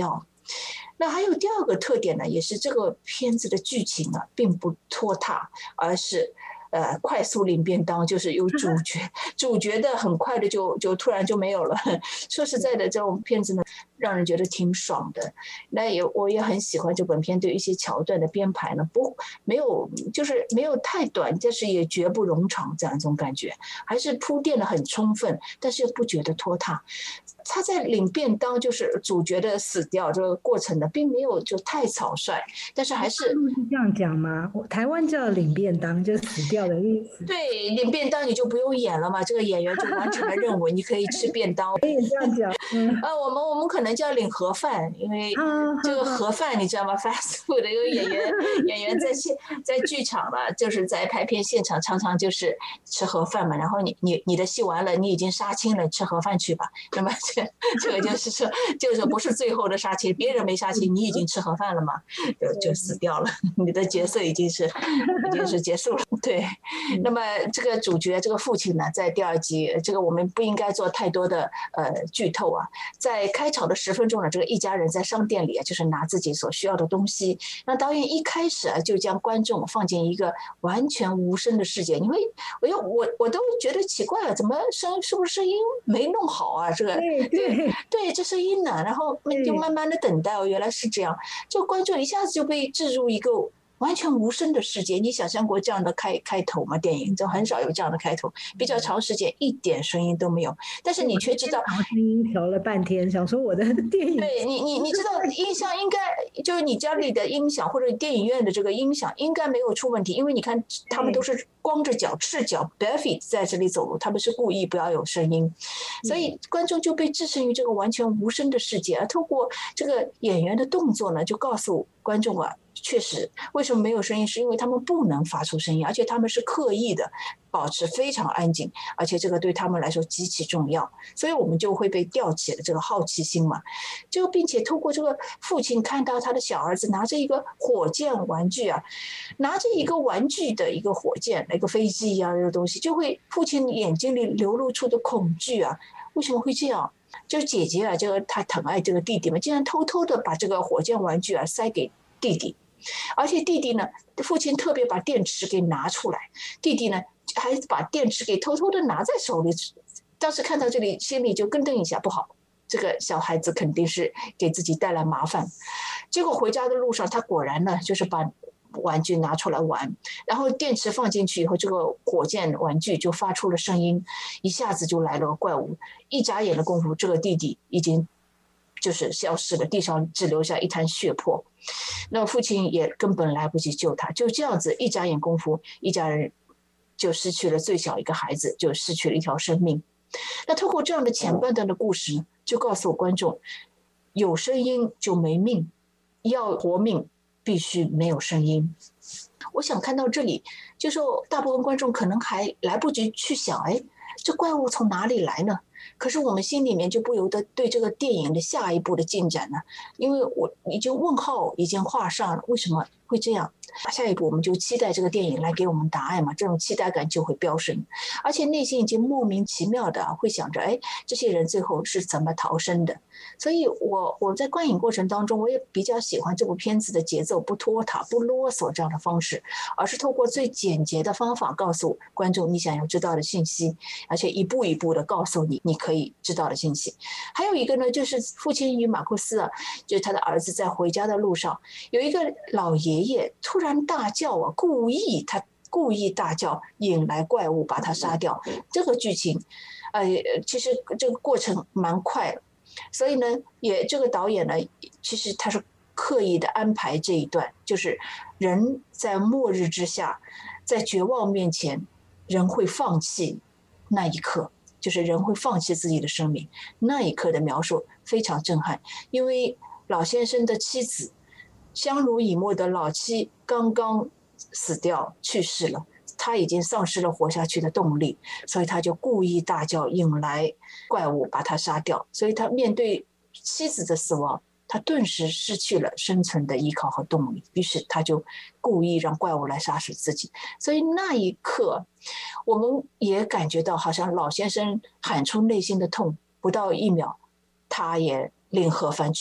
那还有第二个特点呢，也是这个片子的剧情啊，并不拖沓，而是快速领便当，就是有主角的很快的就突然就没有了。说实在的，这种片子呢，让人觉得挺爽的。那我也很喜欢这本片对一些桥段的编排呢，没有太短，但是也绝不冗长这样一种感觉，还是铺垫的很充分，但是又不觉得拖沓。他在领便当，就是主角的死掉这个过程呢，并没有就太草率，但是还是这样讲吗？台湾叫领便当，就死掉的意思。 对，领便当你就不用演了嘛，这个演员就完成了任务，你可以吃便当。 可以这样讲。 我们可能叫领盒饭，因为这个盒饭你知道吗？fast food 的一个演员在剧场吧，就是在拍片现场，常常就是吃盒饭嘛。然后你的戏完了，你已经杀青了，吃盒饭去吧。那么这个就是说，就是不是最后的杀青，别人没杀青，你已经吃盒饭了嘛，就死掉了，你的角色已经是结束了。对，那么这个主角这个父亲呢，在第2集，这个我们不应该做太多的剧透啊。在开场的10分钟呢，这个一家人在商店里就是拿自己所需要的东西。那导演一开始就将观众放进一个完全无声的世界，因为我都觉得奇怪了，怎么是不是声音没弄好啊？这个对，这声音呢，然后就慢慢的等待，原来是这样，就观众一下子就被置入一个完全无声的世界。你想象过这样的开头吗？电影就很少有这样的开头，比较长时间一点声音都没有，但是你却知道声音调了半天，想说我的电影。 对，你知道音响应该就是你家里的音响或者电影院的这个音响应该没有出问题，因为你看他们都是光着脚赤脚 barefoot 在这里走路，他们是故意不要有声音，所以观众就被置身于这个完全无声的世界，而透过这个演员的动作呢，就告诉观众啊，确实为什么没有声音，是因为他们不能发出声音，而且他们是刻意的保持非常安静，而且这个对他们来说极其重要，所以我们就会被吊起了这个好奇心嘛，就并且透过这个父亲看到他的小儿子拿着一个火箭玩具啊，拿着一个玩具的一个火箭一个飞机一样的东西，就会父亲眼睛里流露出的恐惧啊，为什么会这样？就是姐姐啊，这个她疼爱这个弟弟嘛，竟然偷偷的把这个火箭玩具啊塞给弟弟，而且弟弟呢，父亲特别把电池给拿出来，弟弟呢还把电池给偷偷的拿在手里。当时看到这里，心里就咯噔一下，不好，这个小孩子肯定是给自己带来麻烦。结果回家的路上，他果然呢就是把玩具拿出来玩，然后电池放进去以后，这个火箭玩具就发出了声音，一下子就来了个怪物。一眨眼的功夫，这个弟弟已经就是消失了，地上只留下一滩血泊。那父亲也根本来不及救他，就这样子一眨眼功夫，一家人就失去了最小一个孩子，就失去了一条生命。那透过这样的前半段的故事呢，就告诉观众，有声音就没命，要活命必须没有声音。我想看到这里，就说大部分观众可能还来不及去想，这怪物从哪里来呢？可是我们心里面就不由得对这个电影的下一步的进展呢，因为我已经问号已经画上了，为什么会这样？下一步我们就期待这个电影来给我们答案嘛，这种期待感就会飙升，而且内心已经莫名其妙的会想着，这些人最后是怎么逃生的？所以我在观影过程当中，我也比较喜欢这部片子的节奏不拖沓、不啰嗦这样的方式，而是透过最简洁的方法告诉观众你想要知道的信息，而且一步一步的告诉你可以知道的信息。还有一个呢，就是父亲与马库斯啊，就是他的儿子在回家的路上，有一个老爷爷突然大叫啊，故意大叫，引来怪物把他杀掉。这个剧情，其实这个过程蛮快的，所以呢，也这个导演呢，其实他是刻意的安排这一段，就是人在末日之下，在绝望面前，人会放弃那一刻，就是人会放弃自己的生命，那一刻的描述非常震撼，因为老先生的妻子。相濡以沫的老妻刚刚死掉去世了，他已经丧失了活下去的动力，所以他就故意大叫，引来怪物把他杀掉。所以他面对妻子的死亡，他顿时失去了生存的依靠和动力，于是他就故意让怪物来杀死自己。所以那一刻我们也感觉到好像老先生喊出内心的痛，不到1秒他也领盒饭去了。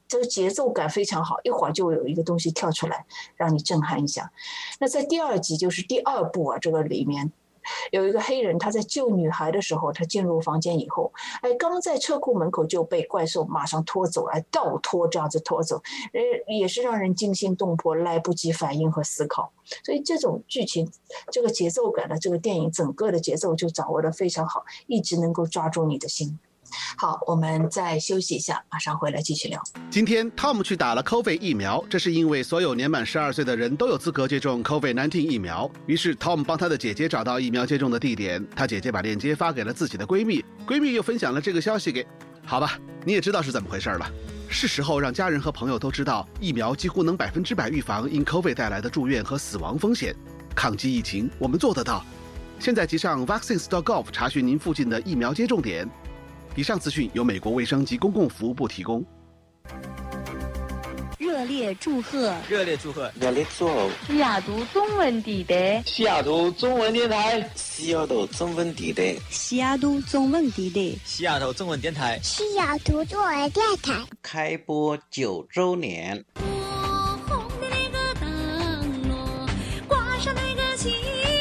这个节奏感非常好，一会儿就有一个东西跳出来让你震撼一下。那在第2集就是第2部啊，这个里面有一个黑人，他在救女孩的时候，他进入房间以后，刚在车库门口就被怪兽马上拖走，倒拖这样子拖走，也是让人惊心动魄，来不及反应和思考。所以这种剧情，这个节奏感的这个电影整个的节奏就掌握得非常好，一直能够抓住你的心。好，我们再休息一下，马上回来继续聊。 今天 Tom 去打了 COVID 疫苗，这是因为所有年满12岁的人都有资格接种 COVID-19 疫苗。于是 Tom 帮他的姐姐找到疫苗接种的地点，他姐姐把链接发给了自己的闺蜜，闺蜜又分享了这个消息给……好吧，你也知道是怎么回事了。是时候让家人和朋友都知道，疫苗几乎能100%预防因 COVID 带来的住院和死亡风险。抗击疫情，我们做得到。现在即上 vaccines.gov 查询您附近的疫苗接种点。以上资讯由美国卫生及公共服务部提供。 热烈祝贺！ 热烈祝贺！ 热烈祝贺！ 西雅图中文地带， 西雅图中文电台， 西雅图中文地带， 西雅图中文地带， 西雅图中文电台， 西雅图中文电台开播9周年。 红的那个灯笼，挂上那个情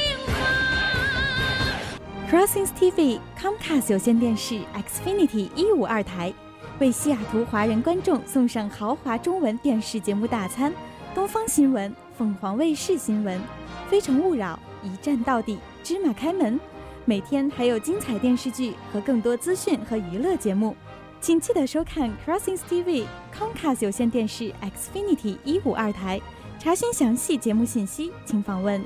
花。 Crossings TV Comcast 有线电视 Xfinity 152台。为西雅图华人观众送上豪华中文电视节目大餐，东方新闻、凤凰卫视新闻、非诚勿扰、一站到底、芝麻开门，每天还有精彩电视剧和更多资讯和娱乐节目，请记得收看 Crossings TV Comcast 有线电视 Xfinity 152台。查询详细节目信息，请访问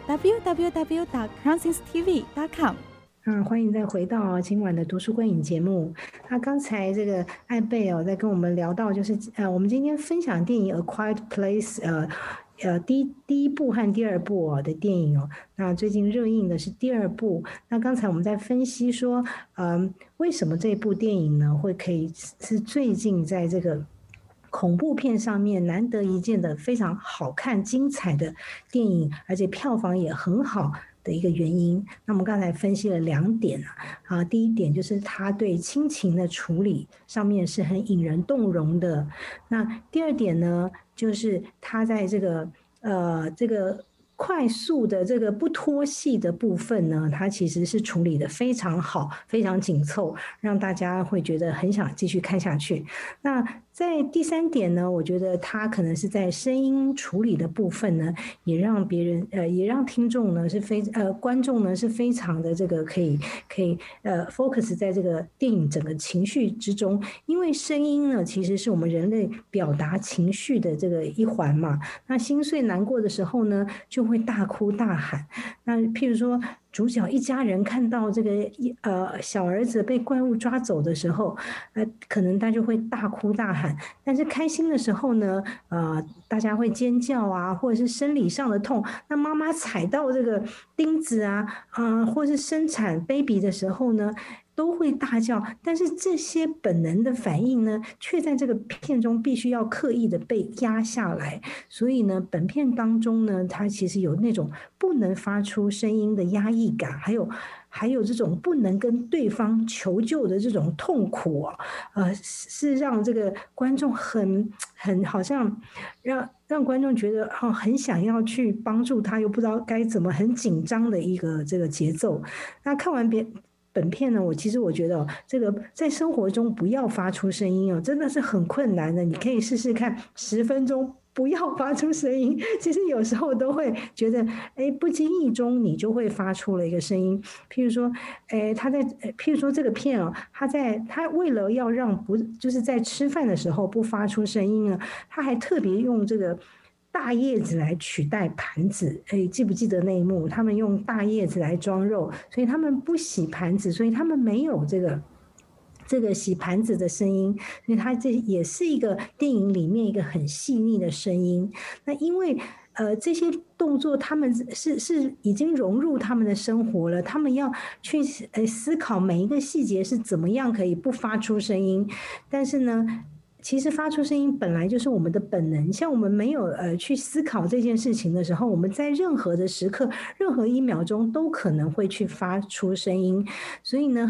www.crossingstv.com。 欢迎再回到今晚的读书观影节目。刚才这个艾贝在跟我们聊到，就是我们今天分享电影《A Quiet Place》第一部和第2部的电影那最近热映的是第2部。那刚才我们在分析说，为什么这部电影呢可以是最近在这个恐怖片上面难得一见的非常好看精彩的电影，而且票房也很好的一个原因。那我们刚才分析了2点第一点就是他对亲情的处理上面是很引人动容的。那第2点呢，就是他在这个快速的这个不拖戏的部分呢，它其实是处理的非常好，非常紧凑，让大家会觉得很想继续看下去。那在第3点呢，我觉得它可能是在声音处理的部分呢，也让也让听众呢观众呢是非常的这个可以focus 在这个电影整个情绪之中，因为声音呢其实是我们人类表达情绪的这个一环嘛。那心碎难过的时候呢，就会大哭大喊。那譬如说主角一家人看到这个小儿子被怪物抓走的时候，可能他就会大哭大喊。但是开心的时候呢，大家会尖叫啊，或者是生理上的痛。那妈妈踩到这个钉子或是生产 baby 的时候呢，都会大叫。但是这些本能的反应呢，却在这个片中必须要刻意的被压下来。所以呢，本片当中呢，它其实有那种不能发出声音的压抑感，还有这种不能跟对方求救的这种痛苦是让这个观众很好像让观众觉得很想要去帮助他，又不知道该怎么，很紧张的一个这个节奏。那看完本片呢，其实我觉得这个在生活中不要发出声音真的是很困难的。你可以试试看10分钟不要发出声音，其实有时候都会觉得不经意中你就会发出了一个声音。譬如说譬如说这个片他为了要让就是在吃饭的时候不发出声音呢，他还特别用这个大叶子来取代盘子。记不记得那一幕？他们用大叶子来装肉，所以他们不洗盘子，所以他们没有这个洗盘子的声音，所以它这也是一个电影里面一个很细腻的声音。那因为这些动作他们是已经融入他们的生活了，他们要去思考每一个细节是怎么样可以不发出声音。但是呢，其实发出声音本来就是我们的本能，像我们没有去思考这件事情的时候，我们在任何的时刻任何1秒钟都可能会去发出声音。所以呢，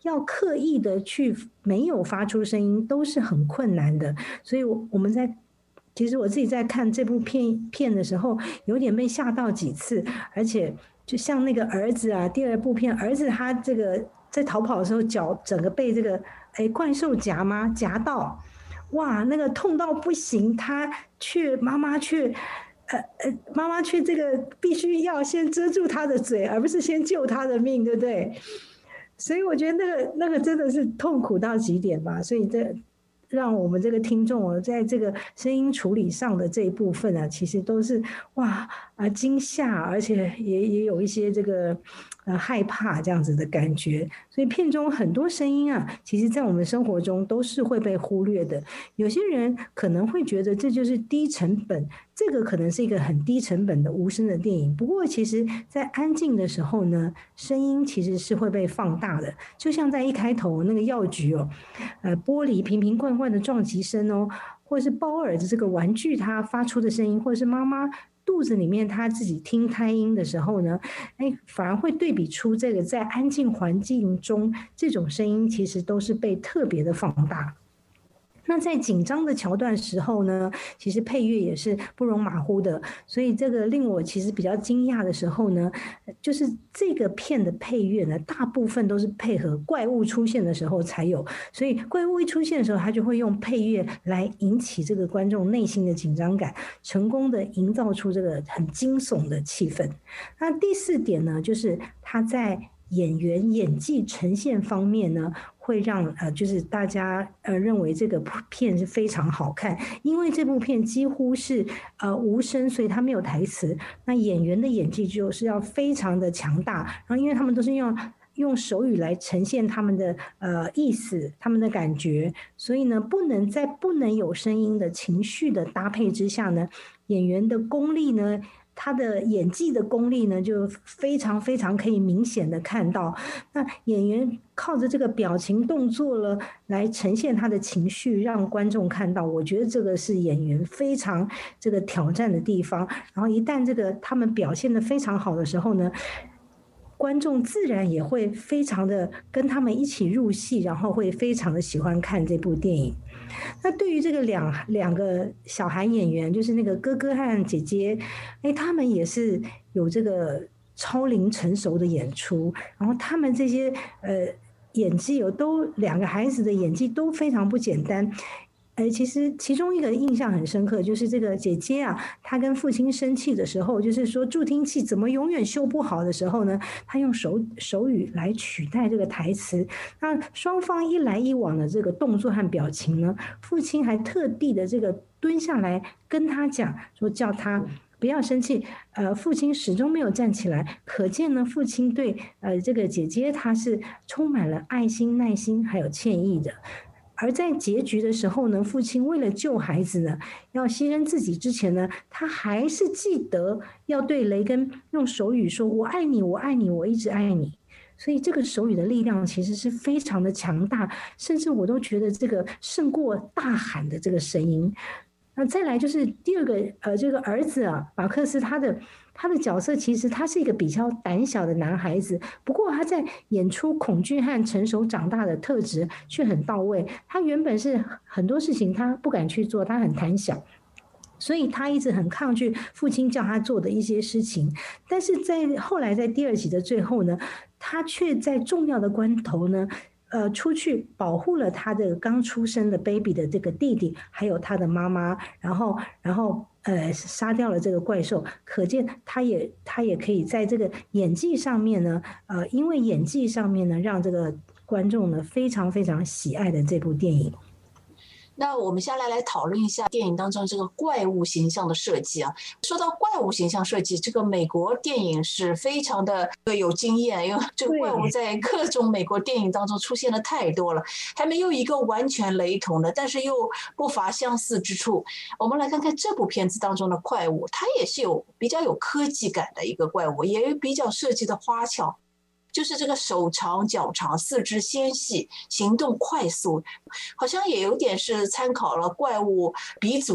要刻意的去没有发出声音都是很困难的。所以其实我自己在看这部片的时候，有点被吓到几次，而且就像那个儿子啊，第二部片儿子他这个在逃跑的时候，脚整个被这个怪兽夹到，哇，那个痛到不行，妈妈却这个必须要先遮住他的嘴，而不是先救他的命，对不对？所以我觉得那个真的是痛苦到极点吧。所以这让我们这个听众在这个声音处理上的这一部分啊，其实都是惊吓，而且也有一些这个害怕这样子的感觉。所以片中很多声音啊，其实在我们生活中都是会被忽略的。有些人可能会觉得这就是低成本，这个可能是一个很低成本的无声的电影。不过其实在安静的时候呢，声音其实是会被放大的。就像在一开头那个药局玻璃瓶瓶罐罐的撞击声或者是包尔的这个玩具它发出的声音，或者是妈妈肚子里面他自己听胎音的时候呢，反而会对比出这个在安静环境中这种声音其实都是被特别的放大。那在紧张的桥段时候呢，其实配乐也是不容马虎的。所以这个令我其实比较惊讶的时候呢，就是这个片的配乐呢，大部分都是配合怪物出现的时候才有。所以怪物一出现的时候，他就会用配乐来引起这个观众内心的紧张感，成功的营造出这个很惊悚的气氛。那第4点呢，就是他在演员演技呈现方面呢，会让就是大家认为这个片是非常好看，因为这部片几乎是无声，所以它没有台词。那演员的演技就是要非常的强大，然后因为他们都是用手语来呈现他们的意思、他们的感觉，所以呢，在不能有声音的情绪的搭配之下呢，演员的功力呢，他的演技的功力呢，就非常非常可以明显的看到。那演员靠着这个表情动作了来呈现他的情绪，让观众看到，我觉得这个是演员非常这个挑战的地方。然后一旦这个他们表现得非常好的时候呢，观众自然也会非常的跟他们一起入戏，然后会非常的喜欢看这部电影。那对于这个两个小孩演员，就是那个哥哥和姐姐，他们也是有这个超龄成熟的演出，然后他们这些演技两个孩子的演技都非常不简单。其实其中一个印象很深刻，就是这个姐姐啊，她跟父亲生气的时候，就是说助听器怎么永远修不好的时候呢，她用手语来取代这个台词。那双方一来一往的这个动作和表情呢，父亲还特地的这个蹲下来跟他讲，说叫他不要生气。父亲始终没有站起来，可见呢，父亲对这个姐姐她是充满了爱心、耐心还有歉意的。而在结局的时候呢，父亲为了救孩子呢，要牺牲自己之前呢，他还是记得要对雷根用手语说：“我爱你，我爱你，我一直爱你。”所以这个手语的力量其实是非常的强大，甚至我都觉得这个胜过大喊的这个声音。那再来就是第二个这个儿子啊，马克思他的角色其实他是一个比较胆小的男孩子，不过他在演出恐惧和成熟长大的特质却很到位。他原本是很多事情他不敢去做，他很胆小，所以他一直很抗拒父亲叫他做的一些事情。但是后来在第2集的最后呢，他却在重要的关头呢，出去保护了他的刚出生的 baby 的这个弟弟，还有他的妈妈，然后杀掉了这个怪兽。可见他也可以在这个演技上面呢，因为演技上面呢，让这个观众呢非常非常喜爱的这部电影。 那我们下来讨论一下电影当中这个怪物形象的设计啊。说到怪物形象设计，这个美国电影是非常的有经验，因为这个怪物在各种美国电影当中出现的太多了，还没有一个完全雷同的，但是又不乏相似之处。我们来看看这部片子当中的怪物，它也是比较有科技感的一个怪物，也比较设计的花俏。就是这个手长脚长，四肢纤细，行动快速，好像也有点是参考了怪物鼻祖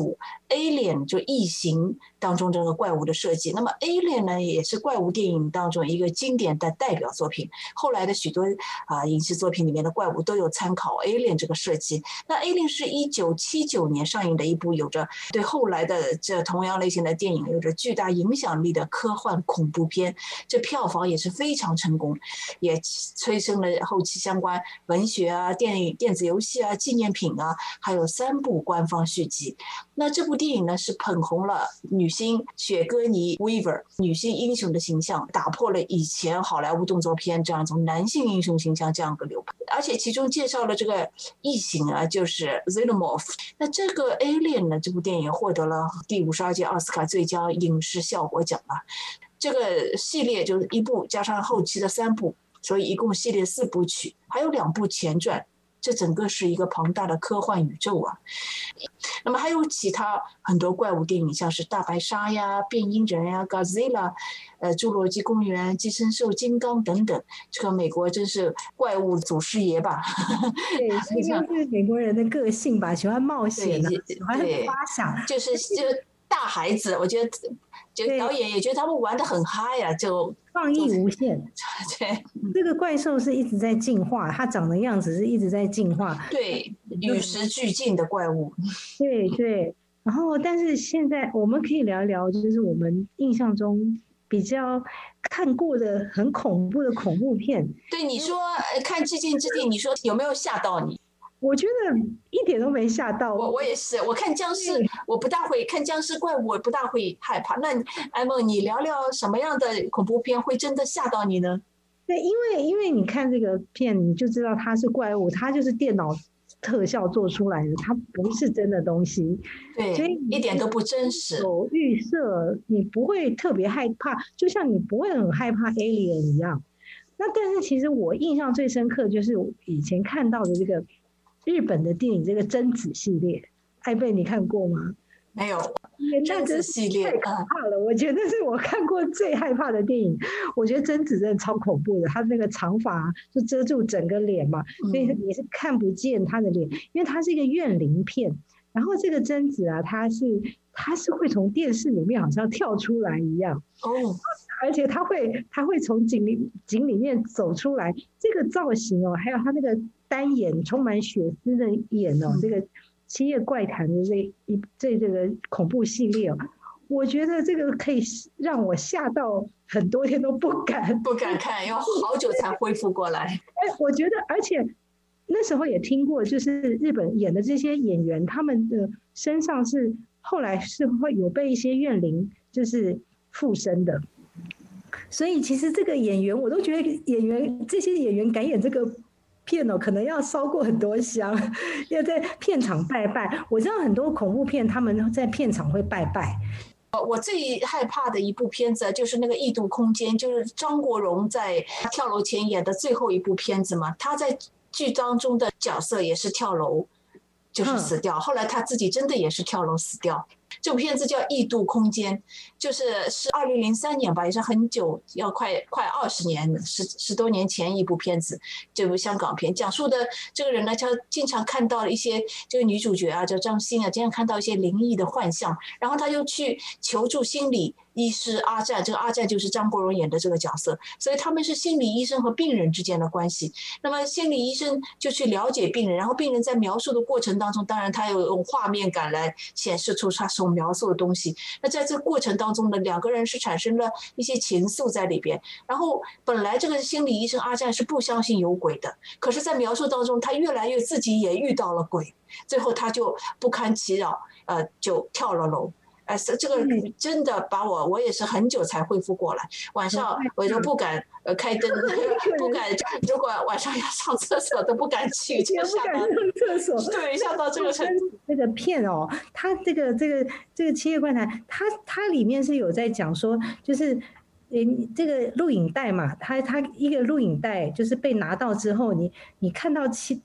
Alien 就异形当中这个怪物的设计。那么 Alien 呢，也是怪物电影当中一个经典的代表作品。后来的许多影视作品里面的怪物都有参考 Alien 这个设计。那 Alien 是1979年上映的一部有着对后来的这同样类型的电影有着巨大影响力的科幻恐怖片，这票房也是非常成功，也催生了后期相关文学啊、电影、电子游戏啊、纪念品啊，还有3部官方续集。那这部电影呢，是捧红了女星雪歌妮 Weaver 女性英雄的形象，打破了以前好莱坞动作片这样一种男性英雄形象这样一个流派。而且其中介绍了这个异形啊，就是 Xenomorph。那这个 Alien 呢，这部电影获得了第52届奥斯卡最佳影视效果奖啊。这个系列就是1部加上后期的3部，所以一共系列4部曲，还有2部前传。这整个是一个庞大的科幻宇宙啊。那么还有其他很多怪物电影，像是大白鲨呀、变音人呀、Godzilla、侏罗纪公园、寄生兽、金刚等等。这个美国真是怪物祖师爷吧？ 对，这就是美国人的个性吧，喜欢冒险啊，喜欢发想， 就是大孩子，我觉得就导演也觉得他们玩得很嗨呀，就创意无限。 对， 这个怪兽是一直在进化，它长的样子是一直在进化。 对，与时俱进的怪物。 对对。然后，但是现在我们可以聊一聊，就是我们印象中比较看过的很恐怖的恐怖片。 对，你说看《致敬之地》，你说有没有吓到你？ 我觉得一点都没吓到我也是，我看僵尸，我不大会看僵尸怪物，我不大会害怕。那艾梦，你聊聊什么样的恐怖片会真的吓到你呢？ 对，因为你看这个片，你就知道它是怪物，它就是电脑特效做出来的，它不是真的东西。 对，所以一点都不真实。 有预设，你不会特别害怕，就像你不会很害怕 Alien 一样。那但是其实我印象最深刻就是以前看到的这个日本的电影，这个贞子系列，艾贝你看过吗？ 没有。贞子系列太可怕了，我觉得是我看过最害怕的电影。我觉得贞子真的超恐怖的，她那个长发就遮住整个脸嘛，所以你是看不见她的脸，因为它是一个怨灵片。然后这个贞子啊，她是会从电视里面好像跳出来一样哦， 而且她会从井里面走出来，这个造型哦，还有她那个单眼充满血丝的眼哦，这个《七夜怪谈》的这个恐怖系列哦，我觉得这个可以让我吓到很多天都不敢看，要好久才恢复过来。 我觉得，而且那时候也听过，就是日本演的这些演员，他们的身上是后来是会有被一些怨灵就是附身的，所以其实这个演员，我都觉得这些演员敢演这个片哦，可能要烧过很多香，要在片场拜拜。我知道很多恐怖片他们在片场会拜拜。 我最害怕的一部片子就是那个《异度空间》，就是张国荣在跳楼前演的最后一部片子嘛。他在剧当中的角色也是跳楼，就是死掉。后来他自己真的也是跳楼死掉。这部片子叫《异度空间》，是2003年吧，也是很久，要快20年，10多年前一部片子。这部香港片讲述的这个人呢，他经常看到了一些这个女主角啊，叫张欣啊，经常看到一些灵异的幻象，然后他就去求助心理医师阿战，这个阿战就是张国荣演的这个角色，所以他们是心理医生和病人之间的关系。那么心理医生就去了解病人，然后病人在描述的过程当中，当然他有用画面感来显示出他所描述的东西。那在这个过程当中呢，两个人是产生了一些情愫在里边。然后本来这个心理医生阿战是不相信有鬼的，可是在描述当中，他越来越自己也遇到了鬼，最后他就不堪其扰，就跳了楼。这个真的把我也是很久才恢复过来。晚上我就不敢开灯，不敢，如果晚上要上厕所都不敢去，就吓到厕所， 对，吓到这个程度。 这个片哦，它这个《七夜怪谈》，它里面是有在讲说，就是这个录影带嘛，它一个录影带就是被拿到之后，你看到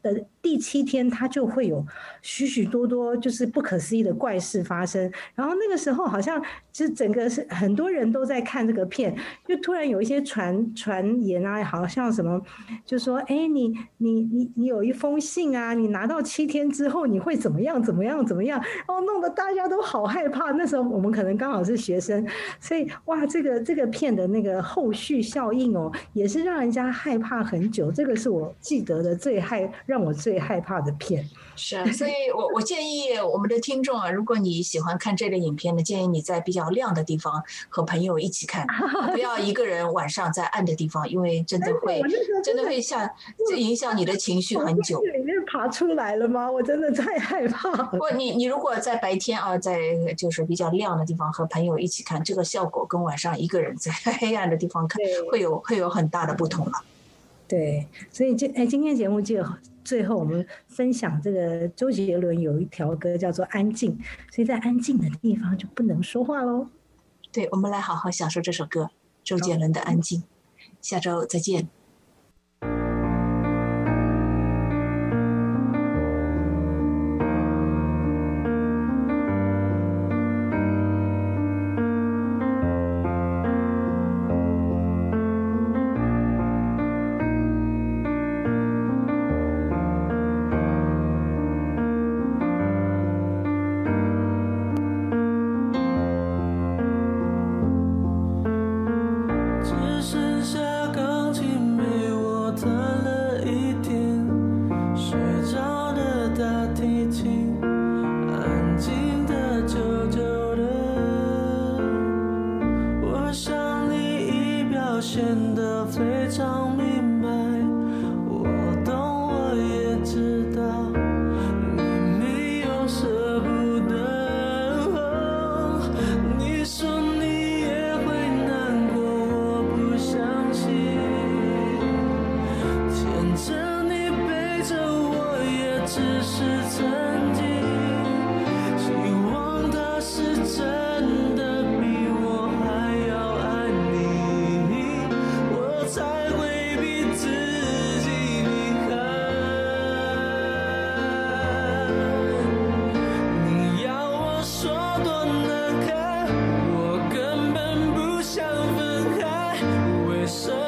第7天它就会有许许多多就是不可思议的怪事发生。然后那个时候好像就整个是很多人都在看这个片，就突然有一些传言啊，好像什么就说你有一封信啊，你拿到7天之后你会怎么样，然后弄得大家都好害怕。那时候我们可能刚好是学生，所以哇，这个片的那个后续效应哦，也是让人家害怕很久。这个是我记得的让我最害怕的片。 是啊，所以我建议我们的听众啊，如果你喜欢看这类影片呢，建议你在比较亮的地方和朋友一起看，不要一个人晚上在暗的地方，因为真的会影响你的情绪很久。 里面爬出来了吗？我真的太害怕了。 不，你如果在白天啊，在就是比较亮的地方和朋友一起看，这个效果跟晚上一个人在黑暗的地方看会有很大的不同了。 对，所以今天节目最后我们分享这个周杰伦有一条歌叫做《安静》，所以在安静的地方就不能说话咯。 对，我们来好好享受这首歌，周杰伦的《安静》。下周再见。 为什么